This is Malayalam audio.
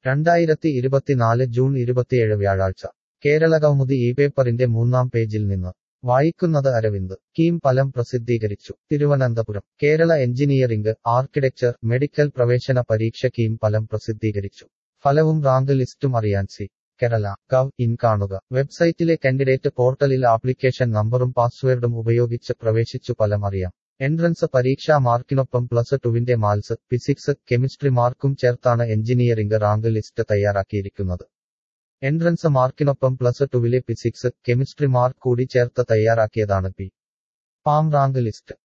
2024 ജൂൺ 27 വ്യാഴാഴ്ച കേരളകൗമുദി ഈ പേപ്പറിന്റെ 3-ാം പേജിൽ നിന്ന് വായിക്കുന്നത് അരവിന്ദ്. കീം ഫലം പ്രസിദ്ധീകരിച്ചു. Thiruvananthapuram. Kerala engineering, architecture, medical പ്രവേശന പരീക്ഷ കീം ഫലം പ്രസിദ്ധീകരിച്ചു. ഫലവും റാങ്ക് ലിസ്റ്റും അറിയാൻ കേരള.gov.in കാണുക. വെബ്സൈറ്റിലെ കാൻഡിഡേറ്റ് പോർട്ടലിൽ ആപ്ലിക്കേഷൻ നമ്പറും പാസ്വേഡും ഉപയോഗിച്ച് പ്രവേശിച്ചു ഫലം അറിയാം. എൻട്രൻസ് പരീക്ഷാ മാർക്കിനൊപ്പം +2വിന്റെ മാത്സ്, ഫിസിക്സ്, കെമിസ്ട്രി മാർക്കും ചേർത്താണ് എഞ്ചിനീയറിംഗ് റാങ്ക് ലിസ്റ്റ് തയ്യാറാക്കിയിരിക്കുന്നത്. എൻട്രൻസ് മാർക്കിനൊപ്പം +2വിലെ ഫിസിക്സ്, കെമിസ്ട്രി മാർക്ക് കൂടി ചേർത്ത് തയ്യാറാക്കിയതാണ് പി. Pharm rank list.